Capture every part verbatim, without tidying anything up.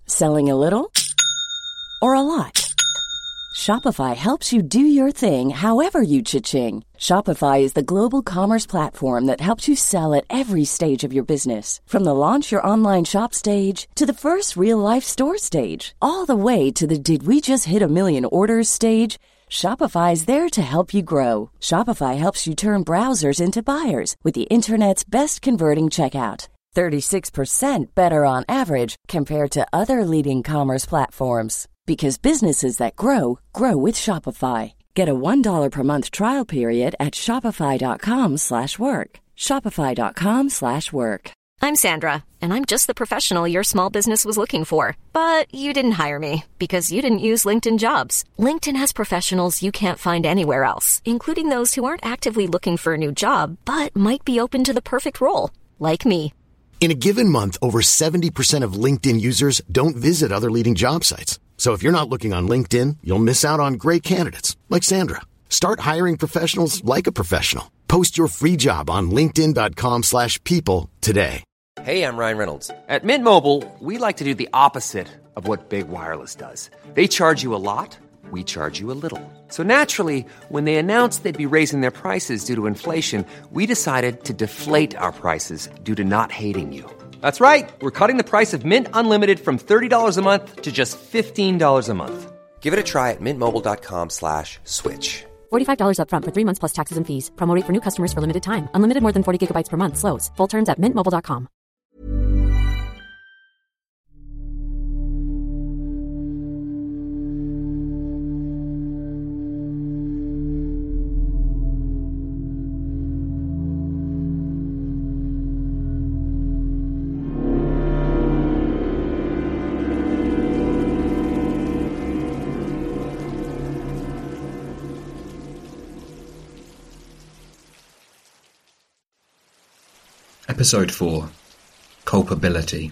Selling a little or a lot? Shopify helps you do your thing however you cha-ching. Shopify is the global commerce platform that helps you sell at every stage of your business. From the launch your online shop stage to the first real-life store stage, all the way to the did we just hit a million orders stage. Shopify is there to help you grow. Shopify helps you turn browsers into buyers with the internet's best converting checkout. thirty-six percent better on average compared to other leading commerce platforms. Because businesses that grow, grow with Shopify. Get a one dollar per month trial period at shopify.com slash work. Shopify.com slash work. I'm Sandra, and I'm just the professional your small business was looking for. But you didn't hire me because you didn't use LinkedIn Jobs. LinkedIn has professionals you can't find anywhere else, including those who aren't actively looking for a new job, but might be open to the perfect role, like me. In a given month, over seventy percent of LinkedIn users don't visit other leading job sites. So if you're not looking on LinkedIn, you'll miss out on great candidates like Sandra. Start hiring professionals like a professional. Post your free job on linkedin.com slash people today. Hey, I'm Ryan Reynolds. At Mint Mobile, we like to do the opposite of what Big Wireless does. They charge you a lot, we charge you a little. So naturally, when they announced they'd be raising their prices due to inflation, we decided to deflate our prices due to not hating you. That's right. We're cutting the price of Mint Unlimited from thirty dollars a month to just fifteen dollars a month. Give it a try at mintmobile.com slash switch. forty-five dollars up front for three months plus taxes and fees. Promo rate for new customers for limited time. Unlimited more than forty gigabytes per month. Slows full terms at mint mobile dot com. Episode four. Culpability.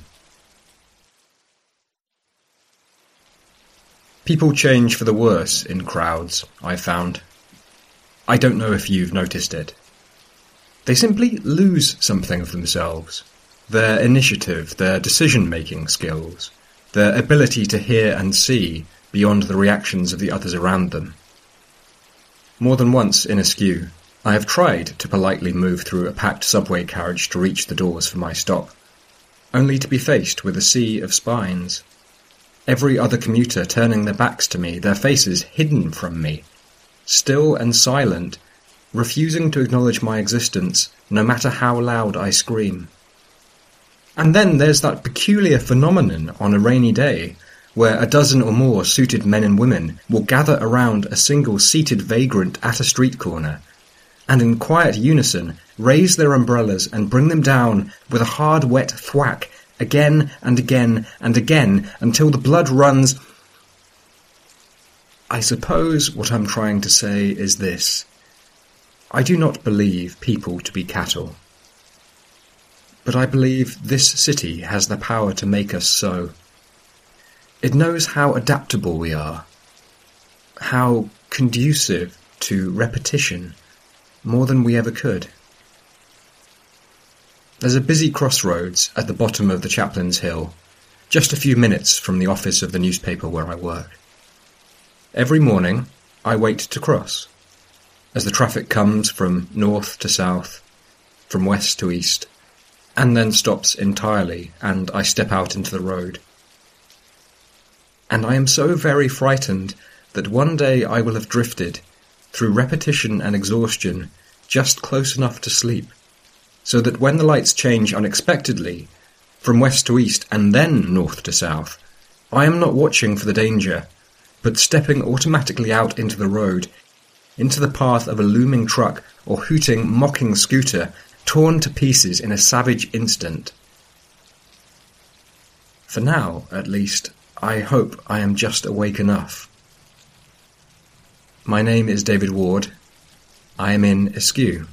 People change for the worse in crowds, I've found. I don't know if you've noticed it. They simply lose something of themselves. Their initiative, their decision-making skills, their ability to hear and see beyond the reactions of the others around them. More than once in Askew, I have tried to politely move through a packed subway carriage to reach the doors for my stop, only to be faced with a sea of spines. Every other commuter turning their backs to me, their faces hidden from me, still and silent, refusing to acknowledge my existence, no matter how loud I scream. And then there's that peculiar phenomenon on a rainy day, where a dozen or more suited men and women will gather around a single seated vagrant at a street corner, and in quiet unison raise their umbrellas and bring them down with a hard wet thwack again and again and again until the blood runs. I suppose what I'm trying to say is this. I do not believe people to be cattle. But I believe this city has the power to make us so. It knows how adaptable we are, how conducive to repetition, more than we ever could. There's a busy crossroads at the bottom of the Chaplain's Hill, just a few minutes from the office of the newspaper where I work. Every morning, I wait to cross, as the traffic comes from north to south, from west to east, and then stops entirely, and I step out into the road. And I am so very frightened that one day I will have drifted, through repetition and exhaustion, just close enough to sleep, so that when the lights change unexpectedly, from west to east and then north to south, I am not watching for the danger, but stepping automatically out into the road, into the path of a looming truck or hooting, mocking scooter, torn to pieces in a savage instant. For now, at least, I hope I am just awake enough. My name is David Ward. I am in Askew.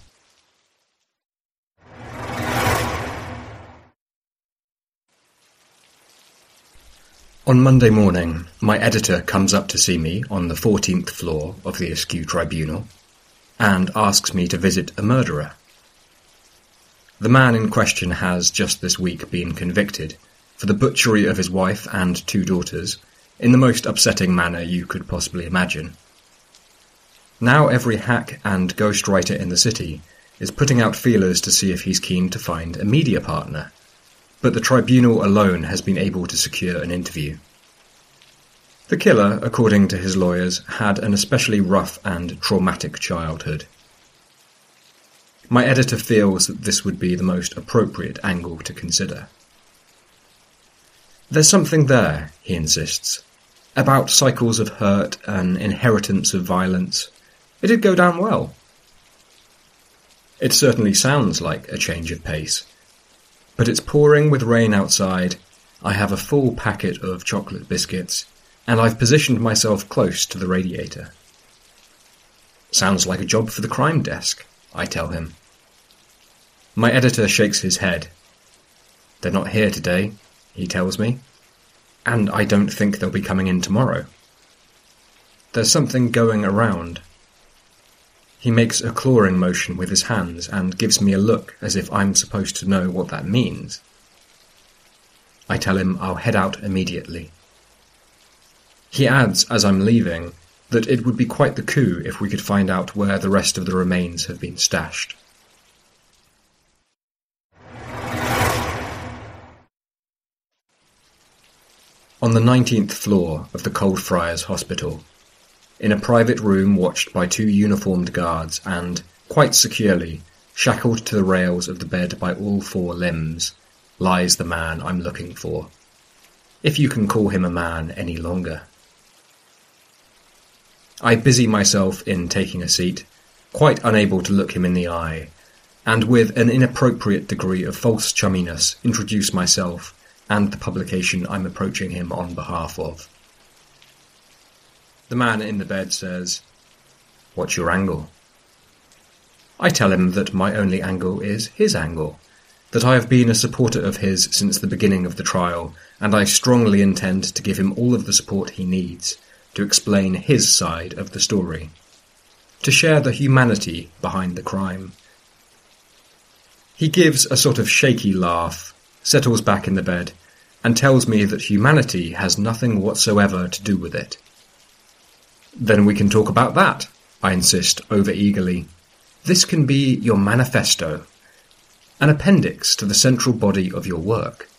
On Monday morning, my editor comes up to see me on the fourteenth floor of the Askew Tribunal and asks me to visit a murderer. The man in question has just this week been convicted for the butchery of his wife and two daughters, in the most upsetting manner you could possibly imagine. Now every hack and ghostwriter in the city is putting out feelers to see if he's keen to find a media partner, but the tribunal alone has been able to secure an interview. The killer, according to his lawyers, had an especially rough and traumatic childhood. My editor feels that this would be the most appropriate angle to consider. There's something there, he insists, about cycles of hurt and inheritance of violence. It'd go down well. It certainly sounds like a change of pace. But it's pouring with rain outside, I have a full packet of chocolate biscuits, and I've positioned myself close to the radiator. Sounds like a job for the crime desk, I tell him. My editor shakes his head. They're not here today, he tells me, and I don't think they'll be coming in tomorrow. There's something going around. He makes a clawing motion with his hands and gives me a look as if I'm supposed to know what that means. I tell him I'll head out immediately. He adds, as I'm leaving, that it would be quite the coup if we could find out where the rest of the remains have been stashed. On the nineteenth floor of the Coldfriars Hospital, in a private room watched by two uniformed guards and, quite securely, shackled to the rails of the bed by all four limbs, lies the man I'm looking for, if you can call him a man any longer. I busy myself in taking a seat, quite unable to look him in the eye, and with an inappropriate degree of false chumminess introduce myself and the publication I'm approaching him on behalf of. The man in the bed says, "What's your angle?" I tell him that my only angle is his angle, that I have been a supporter of his since the beginning of the trial, and I strongly intend to give him all of the support he needs to explain his side of the story, to share the humanity behind the crime. He gives a sort of shaky laugh, settles back in the bed, and tells me that humanity has nothing whatsoever to do with it. Then we can talk about that, I insist over-eagerly. This can be your manifesto, an appendix to the central body of your work.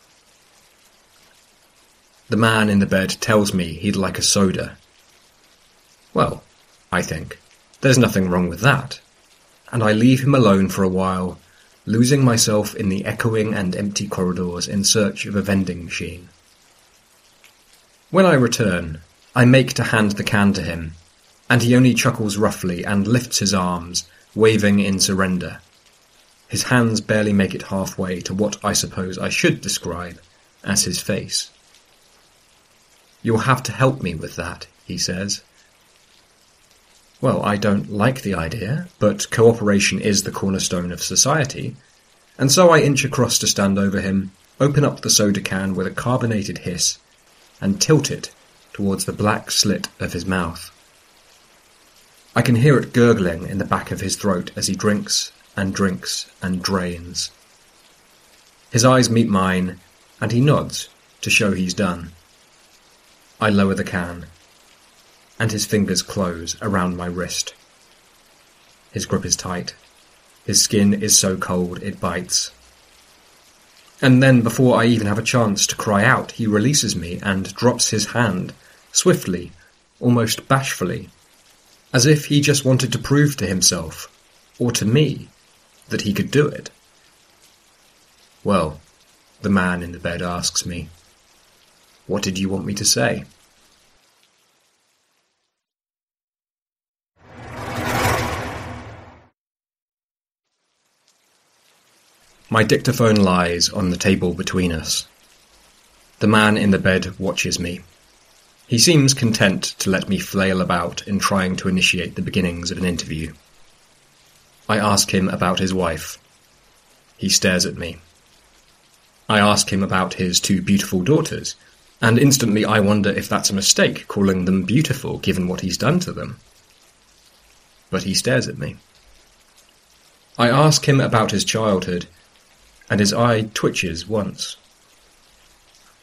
The man in the bed tells me he'd like a soda. Well, I think, there's nothing wrong with that, and I leave him alone for a while, losing myself in the echoing and empty corridors in search of a vending machine. When I return, I make to hand the can to him, and he only chuckles roughly and lifts his arms, waving in surrender. His hands barely make it halfway to what I suppose I should describe as his face. "You'll have to help me with that," he says. Well, I don't like the idea, but cooperation is the cornerstone of society, and so I inch across to stand over him, open up the soda can with a carbonated hiss, and tilt it towards the black slit of his mouth. I can hear it gurgling in the back of his throat as he drinks and drinks and drains. His eyes meet mine, and he nods to show he's done. I lower the can, and his fingers close around my wrist. His grip is tight. His skin is so cold it bites. And then, before I even have a chance to cry out, he releases me and drops his hand, swiftly, almost bashfully, as if he just wanted to prove to himself, or to me, that he could do it. "Well," the man in the bed asks me, "what did you want me to say?" My dictaphone lies on the table between us. The man in the bed watches me. He seems content to let me flail about in trying to initiate the beginnings of an interview. I ask him about his wife. He stares at me. I ask him about his two beautiful daughters, and instantly I wonder if that's a mistake, calling them beautiful given what he's done to them. But he stares at me. I ask him about his childhood, and his eye twitches once.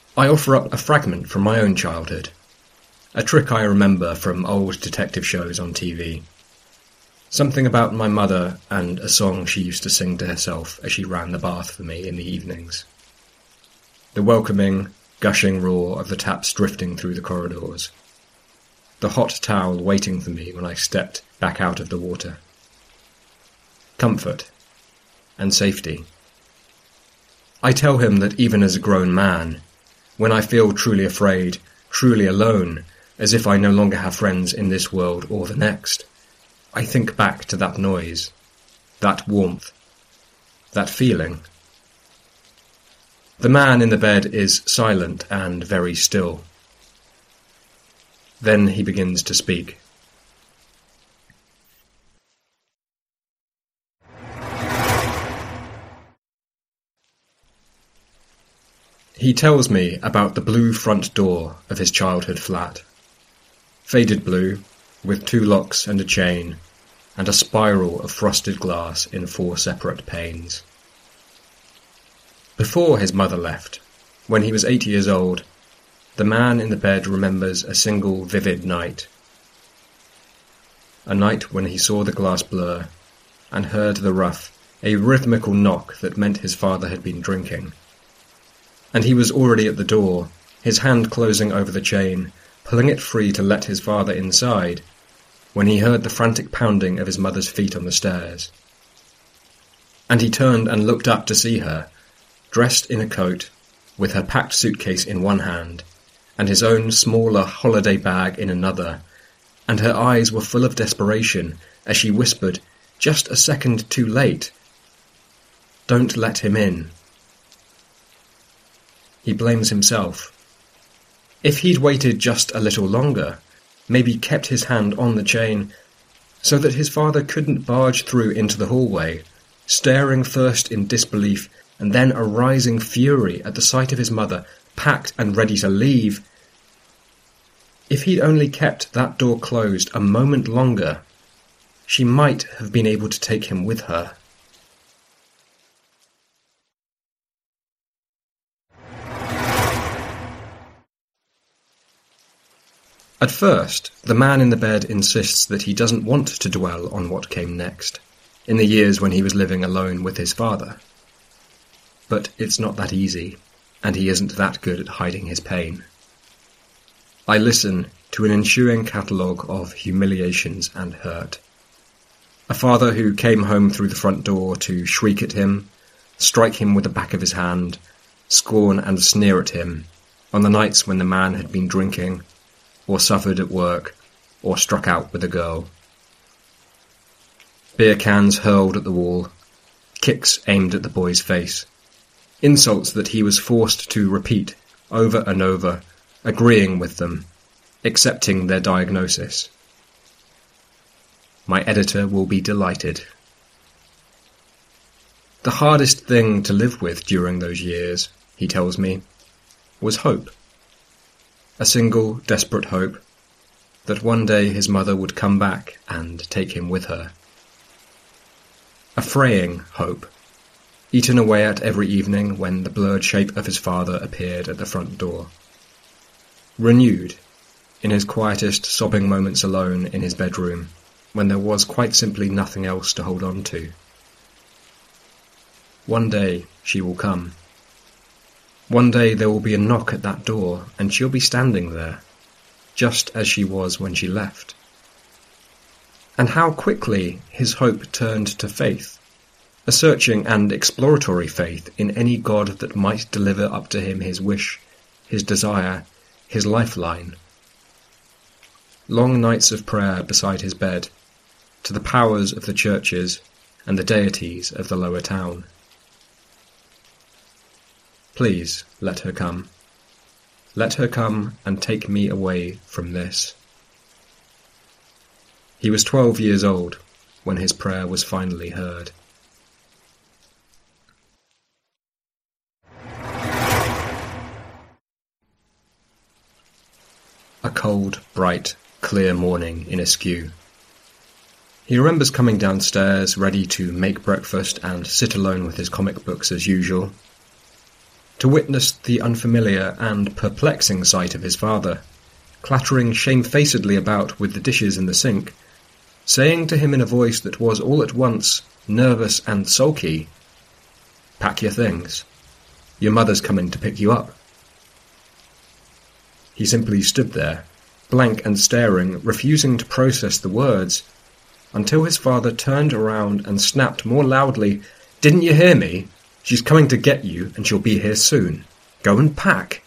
I offer up a fragment from my own childhood, a trick I remember from old detective shows on T V. Something about my mother and a song she used to sing to herself as she ran the bath for me in the evenings. The welcoming, gushing roar of the taps drifting through the corridors. The hot towel waiting for me when I stepped back out of the water. Comfort and safety. I tell him that even as a grown man, when I feel truly afraid, truly alone, as if I no longer have friends in this world or the next, I think back to that noise, that warmth, that feeling. The man in the bed is silent and very still. Then he begins to speak. He tells me about the blue front door of his childhood flat. Faded blue, with two locks and a chain, and a spiral of frosted glass in four separate panes. Before his mother left, when he was eight years old, the man in the bed remembers a single vivid night. A night when he saw the glass blur, and heard the rough, a rhythmical knock that meant his father had been drinking. And he was already at the door, his hand closing over the chain, pulling it free to let his father inside, when he heard the frantic pounding of his mother's feet on the stairs. And he turned and looked up to see her, dressed in a coat, with her packed suitcase in one hand, and his own smaller holiday bag in another, and her eyes were full of desperation as she whispered, "Just a second too late. Don't let him in." He blames himself. If he'd waited just a little longer, maybe kept his hand on the chain, so that his father couldn't barge through into the hallway, staring first in disbelief and then a rising fury at the sight of his mother, packed and ready to leave. If he'd only kept that door closed a moment longer, she might have been able to take him with her. At first, the man in the bed insists that he doesn't want to dwell on what came next, in the years when he was living alone with his father. But it's not that easy, and he isn't that good at hiding his pain. I listen to an ensuing catalogue of humiliations and hurt. A father who came home through the front door to shriek at him, strike him with the back of his hand, scorn and sneer at him, on the nights when the man had been drinking, or suffered at work, or struck out with a girl. Beer cans hurled at the wall, kicks aimed at the boy's face, insults that he was forced to repeat over and over, agreeing with them, accepting their diagnosis. My editor will be delighted. The hardest thing to live with during those years, he tells me, was hope. A single, desperate hope that one day his mother would come back and take him with her. A fraying hope, eaten away at every evening when the blurred shape of his father appeared at the front door. Renewed, in his quietest sobbing moments alone in his bedroom, when there was quite simply nothing else to hold on to. One day she will come. One day there will be a knock at that door, and she'll be standing there, just as she was when she left. And how quickly his hope turned to faith, a searching and exploratory faith in any God that might deliver up to him his wish, his desire, his lifeline. Long nights of prayer beside his bed, to the powers of the churches and the deities of the lower town. Please let her come. Let her come and take me away from this. He was twelve years old when his prayer was finally heard. A cold, bright, clear morning in Askew. He remembers coming downstairs ready to make breakfast and sit alone with his comic books as usual. to witness the unfamiliar and perplexing sight of his father, clattering shamefacedly about with the dishes in the sink, saying to him in a voice that was all at once nervous and sulky, "Pack your things. Your mother's coming to pick you up." He simply stood there, blank and staring, refusing to process the words, until his father turned around and snapped more loudly, "Didn't you hear me? She's coming to get you, and she'll be here soon. Go and pack."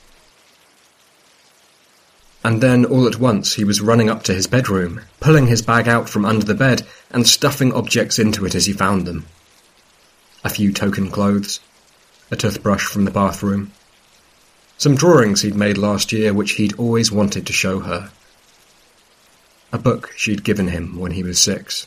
And then, all at once, he was running up to his bedroom, pulling his bag out from under the bed and stuffing objects into it as he found them. A few token clothes, a toothbrush from the bathroom, some drawings he'd made last year which he'd always wanted to show her, a book she'd given him when he was six.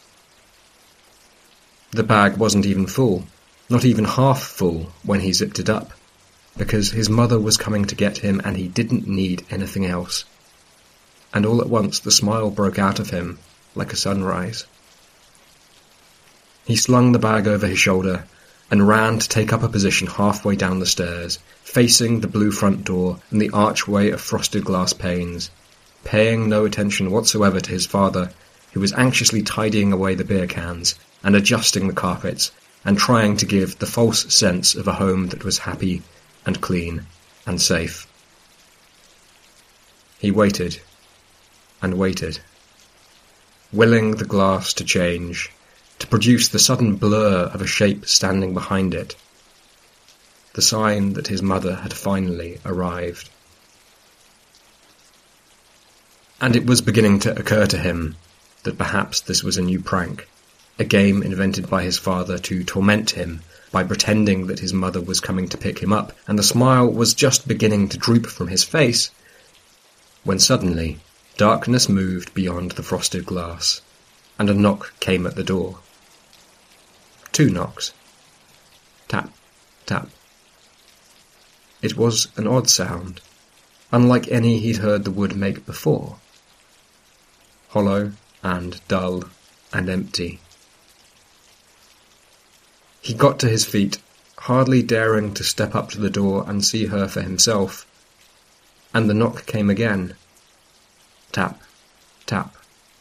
The bag wasn't even full, not even half full when he zipped it up, because his mother was coming to get him and he didn't need anything else. And all at once the smile broke out of him like a sunrise. He slung the bag over his shoulder and ran to take up a position halfway down the stairs, facing the blue front door and the archway of frosted glass panes, paying no attention whatsoever to his father, who was anxiously tidying away the beer cans and adjusting the carpets and trying to give the false sense of a home that was happy and clean and safe. He waited and waited, willing the glass to change, to produce the sudden blur of a shape standing behind it, the sign that his mother had finally arrived. And it was beginning to occur to him that perhaps this was a new prank, a game invented by his father to torment him by pretending that his mother was coming to pick him up, and the smile was just beginning to droop from his face, when suddenly darkness moved beyond the frosted glass, and a knock came at the door. Two knocks. Tap, tap. It was an odd sound, unlike any he'd heard the wood make before. Hollow and dull and empty. He got to his feet, hardly daring to step up to the door and see her for himself, and the knock came again. Tap, tap.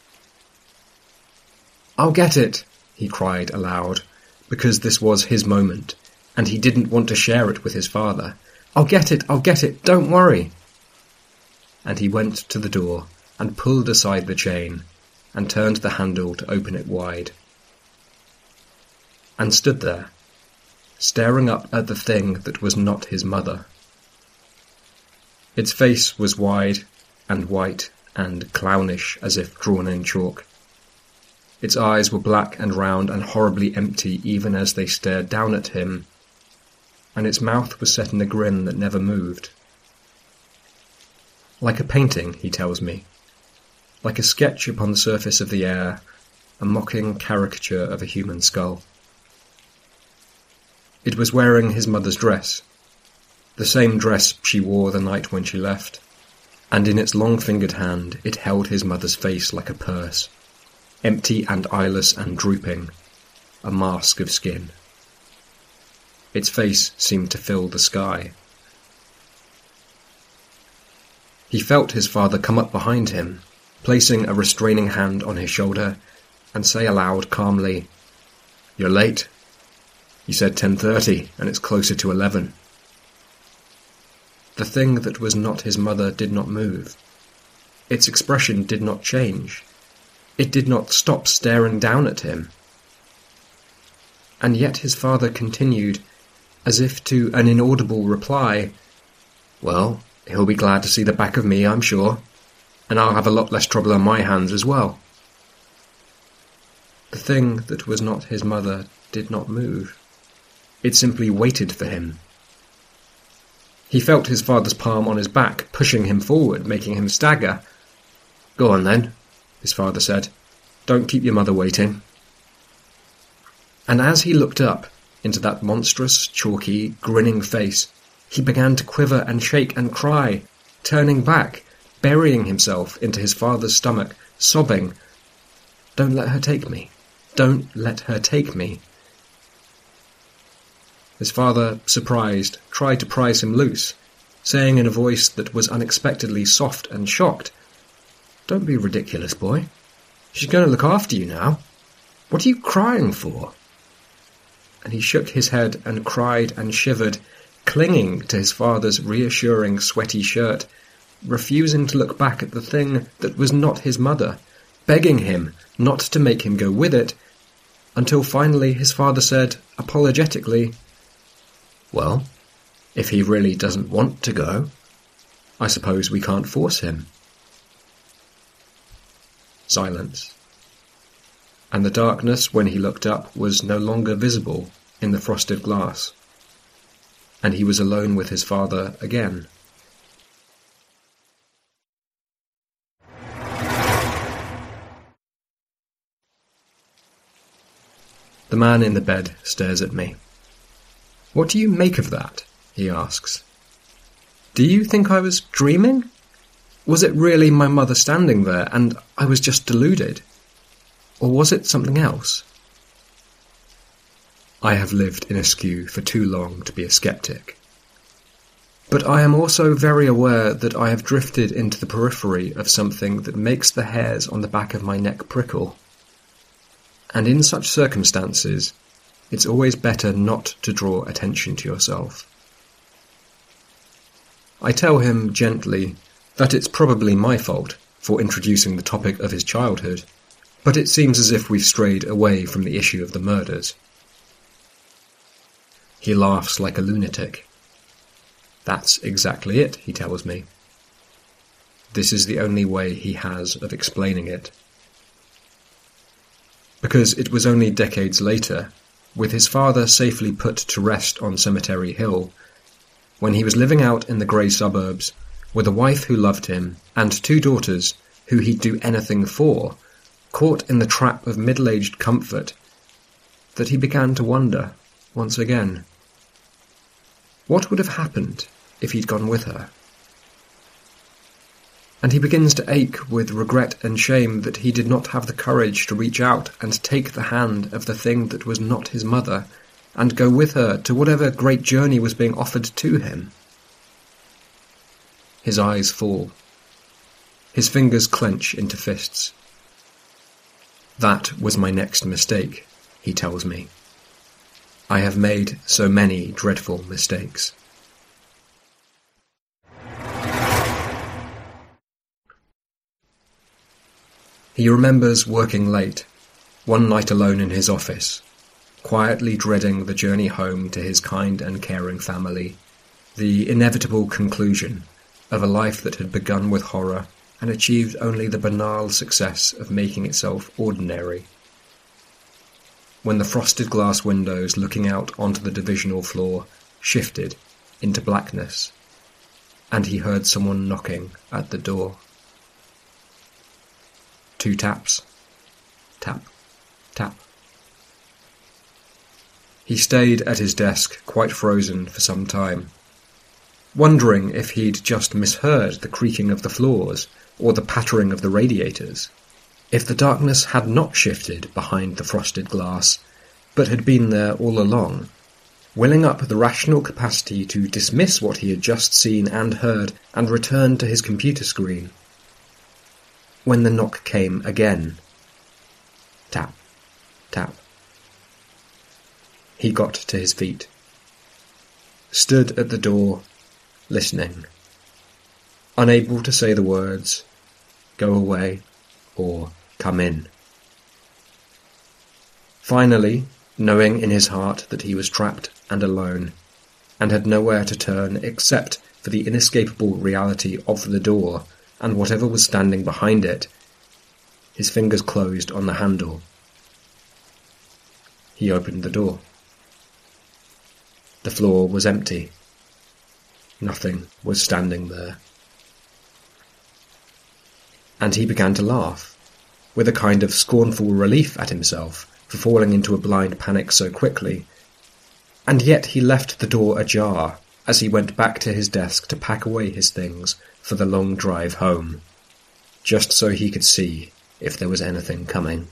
"I'll get it," he cried aloud, because this was his moment, and he didn't want to share it with his father. "I'll get it, I'll get it, don't worry." And he went to the door and pulled aside the chain and turned the handle to open it wide, and stood there, staring up at the thing that was not his mother. Its face was wide and white and clownish as if drawn in chalk. Its eyes were black and round and horribly empty even as they stared down at him, and its mouth was set in a grin that never moved. Like a painting, he tells me, like a sketch upon the surface of the air, a mocking caricature of a human skull. It was wearing his mother's dress, the same dress she wore the night when she left, and in its long-fingered hand it held his mother's face like a purse, empty and eyeless and drooping, a mask of skin. Its face seemed to fill the sky. He felt his father come up behind him, placing a restraining hand on his shoulder, and say aloud calmly, "You're late. You said ten thirty, and it's closer to eleven." The thing that was not his mother did not move. Its expression did not change. It did not stop staring down at him. And yet his father continued, as if to an inaudible reply, "Well, he'll be glad to see the back of me, I'm sure, and I'll have a lot less trouble on my hands as well." The thing that was not his mother did not move. It simply waited for him. He felt his father's palm on his back, pushing him forward, making him stagger. "Go on then," his father said. "Don't keep your mother waiting." And as he looked up into that monstrous, chalky, grinning face, he began to quiver and shake and cry, turning back, burying himself into his father's stomach, sobbing, "Don't let her take me. Don't let her take me." His father, surprised, tried to prise him loose, saying in a voice that was unexpectedly soft and shocked, "Don't be ridiculous, boy. She's going to look after you now. What are you crying for?" And he shook his head and cried and shivered, clinging to his father's reassuring sweaty shirt, refusing to look back at the thing that was not his mother, begging him not to make him go with it, until finally his father said, apologetically, "Well, if he really doesn't want to go, I suppose we can't force him." Silence. And the darkness, when he looked up, was no longer visible in the frosted glass, and he was alone with his father again. The man in the bed stares at me. "What do you make of that?" he asks. "Do you think I was dreaming? Was it really my mother standing there, and I was just deluded? Or was it something else?" I have lived in Askew for too long to be a skeptic. But I am also very aware that I have drifted into the periphery of something that makes the hairs on the back of my neck prickle. And in such circumstances, it's always better not to draw attention to yourself. I tell him gently that it's probably my fault for introducing the topic of his childhood, but it seems as if we've strayed away from the issue of the murders. He laughs like a lunatic. "That's exactly it," he tells me. This is the only way he has of explaining it. Because it was only decades later, with his father safely put to rest on Cemetery Hill, when he was living out in the grey suburbs, with a wife who loved him, and two daughters who he'd do anything for, caught in the trap of middle-aged comfort, that he began to wonder, once again, what would have happened if he'd gone with her? And he begins to ache with regret and shame that he did not have the courage to reach out and take the hand of the thing that was not his mother, and go with her to whatever great journey was being offered to him. His eyes fall. His fingers clench into fists. "That was my next mistake," he tells me. "I have made so many dreadful mistakes." He remembers working late, one night alone in his office, quietly dreading the journey home to his kind and caring family, the inevitable conclusion of a life that had begun with horror and achieved only the banal success of making itself ordinary. When the frosted glass windows looking out onto the divisional floor shifted into blackness, and he heard someone knocking at the door. Two taps. Tap. Tap. He stayed at his desk, quite frozen, for some time, wondering if he'd just misheard the creaking of the floors or the pattering of the radiators, if the darkness had not shifted behind the frosted glass, but had been there all along, willing up the rational capacity to dismiss what he had just seen and heard and return to his computer screen. When the knock came again. Tap, tap. He got to his feet, stood at the door, listening, unable to say the words, "Go away," or "Come in." Finally, knowing in his heart that he was trapped and alone, and had nowhere to turn except for the inescapable reality of the door and whatever was standing behind it, his fingers closed on the handle. He opened the door. The floor was empty. Nothing was standing there. And he began to laugh, with a kind of scornful relief at himself for falling into a blind panic so quickly, and yet he left the door ajar as he went back to his desk to pack away his things for the long drive home, just so he could see if there was anything coming.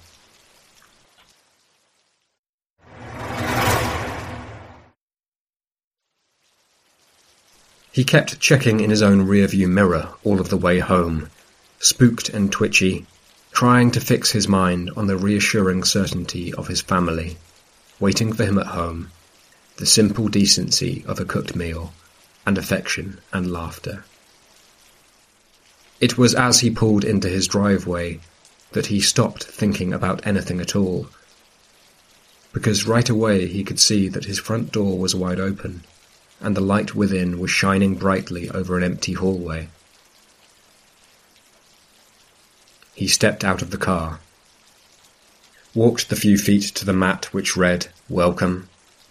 He kept checking in his own rearview mirror all of the way home, spooked and twitchy, trying to fix his mind on the reassuring certainty of his family, waiting for him at home, the simple decency of a cooked meal, and affection and laughter. It was as he pulled into his driveway that he stopped thinking about anything at all, because right away he could see that his front door was wide open, and the light within was shining brightly over an empty hallway. He stepped out of the car, walked the few feet to the mat which read, "Welcome,"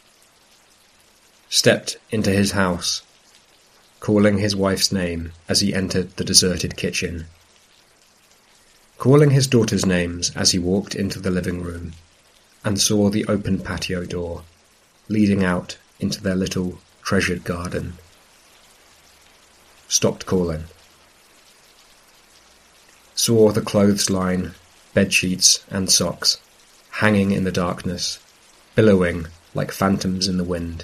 stepped into his house, calling his wife's name as he entered the deserted kitchen, calling his daughters' names as he walked into the living room and saw the open patio door leading out into their little treasured garden. Stopped calling. Saw the clothes line, bedsheets and socks hanging in the darkness, billowing like phantoms in the wind.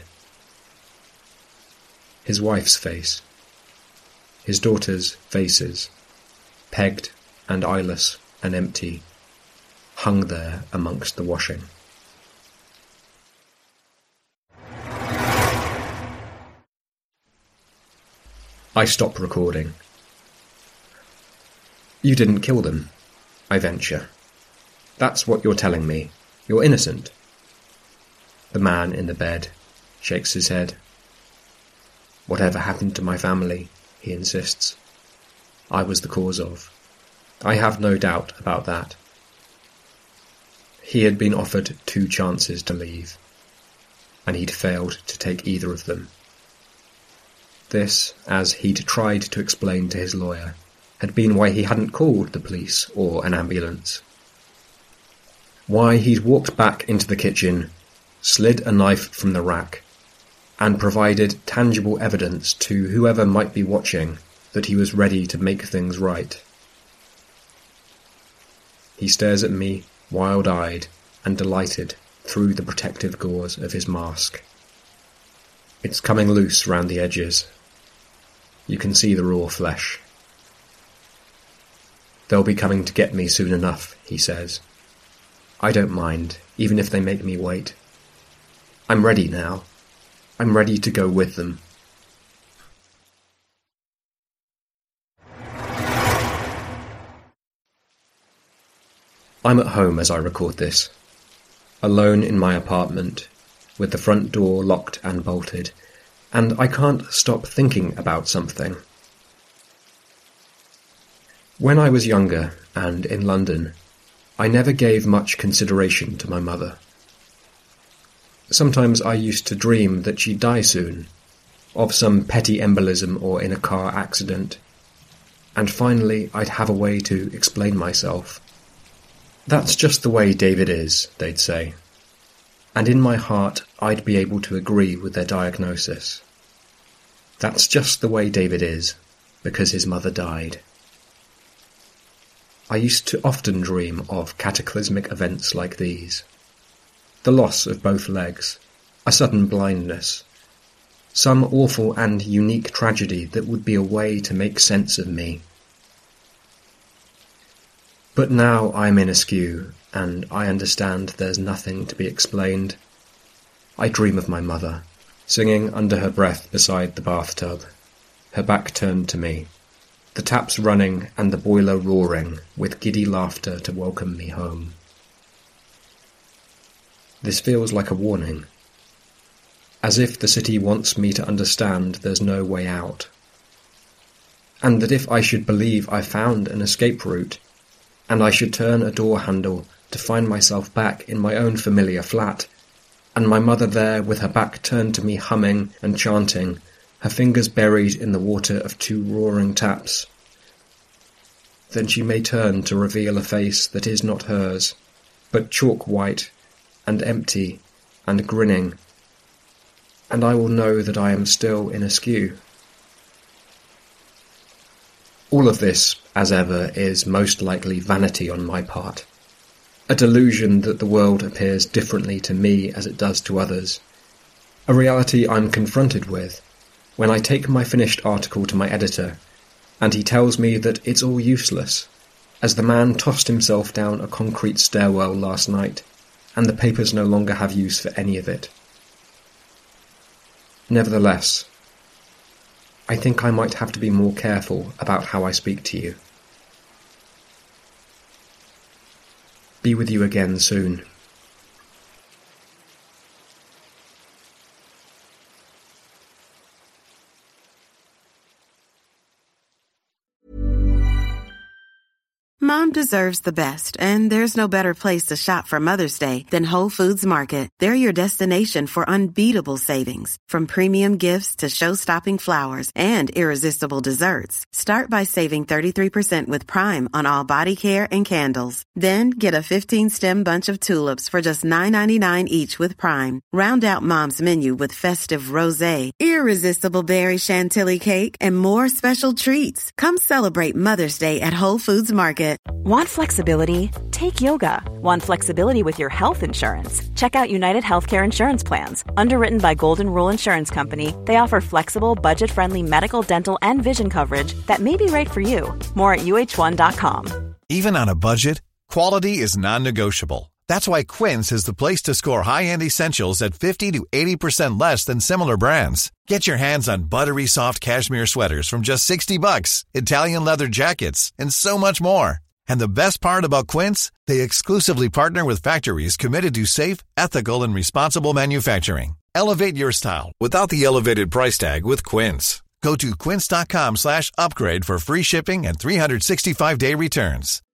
His wife's face, his daughters' faces, pegged and eyeless and empty, hung there amongst the washing. I stop recording. You didn't kill them, I venture. That's what you're telling me. You're innocent. The man in the bed shakes his head. Whatever happened to my family, he insists, I was the cause of. I have no doubt about that. He had been offered two chances to leave, and he'd failed to take either of them. This, as he'd tried to explain to his lawyer, had been why he hadn't called the police or an ambulance. Why he'd walked back into the kitchen, slid a knife from the rack, and provided tangible evidence to whoever might be watching that he was ready to make things right. He stares at me, wild-eyed and delighted through the protective gauze of his mask. It's coming loose round the edges. You can see the raw flesh. They'll be coming to get me soon enough, he says. I don't mind, even if they make me wait. I'm ready now. I'm ready to go with them. I'm at home as I record this, alone in my apartment, with the front door locked and bolted, and I can't stop thinking about something. When I was younger and in London, I never gave much consideration to my mother. Sometimes I used to dream that she'd die soon, of some petty embolism or in a car accident, and finally I'd have a way to explain myself. That's just the way David is, they'd say, and in my heart I'd be able to agree with their diagnosis. That's just the way David is, because his mother died. I used to often dream of cataclysmic events like these. The loss of both legs, a sudden blindness, some awful and unique tragedy that would be a way to make sense of me. But now I'm in askew, and I understand there's nothing to be explained. I dream of my mother, singing under her breath beside the bathtub, her back turned to me, the taps running and the boiler roaring with giddy laughter to welcome me home. This feels like a warning, as if the city wants me to understand there's no way out, and that if I should believe I found an escape route, and I should turn a door handle to find myself back in my own familiar flat, and my mother there with her back turned to me humming and chanting, her fingers buried in the water of two roaring taps, then she may turn to reveal a face that is not hers, but chalk white and empty and grinning, and I will know that I am still in askew. All of this, as ever, is most likely vanity on my part, a delusion that the world appears differently to me as it does to others, a reality I'm confronted with, when I take my finished article to my editor, and he tells me that it's all useless, as the man tossed himself down a concrete stairwell last night, and the papers no longer have use for any of it. Nevertheless, I think I might have to be more careful about how I speak to you. Be with you again soon. Mom deserves the best, and there's no better place to shop for Mother's Day than Whole Foods Market. They're your destination for unbeatable savings, from premium gifts to show-stopping flowers and irresistible desserts. Start by saving thirty-three percent with Prime on all body care and candles. Then get a fifteen-stem bunch of tulips for just nine ninety-nine each with Prime. Round out Mom's menu with festive rosé, irresistible berry chantilly cake, and more special treats. Come celebrate Mother's Day at Whole Foods Market. Want flexibility? Take yoga. Want flexibility with your health insurance? Check out United Healthcare Insurance Plans. Underwritten by Golden Rule Insurance Company, they offer flexible, budget-friendly medical, dental, and vision coverage that may be right for you. More at U H one dot com. Even on a budget, quality is non-negotiable. That's why Quince is the place to score high-end essentials at fifty to eighty percent less than similar brands. Get your hands on buttery soft cashmere sweaters from just sixty bucks, Italian leather jackets, and so much more. And the best part about Quince, they exclusively partner with factories committed to safe, ethical, and responsible manufacturing. Elevate your style without the elevated price tag with Quince. Go to quince dot com slash upgrade for free shipping and three sixty-five day returns.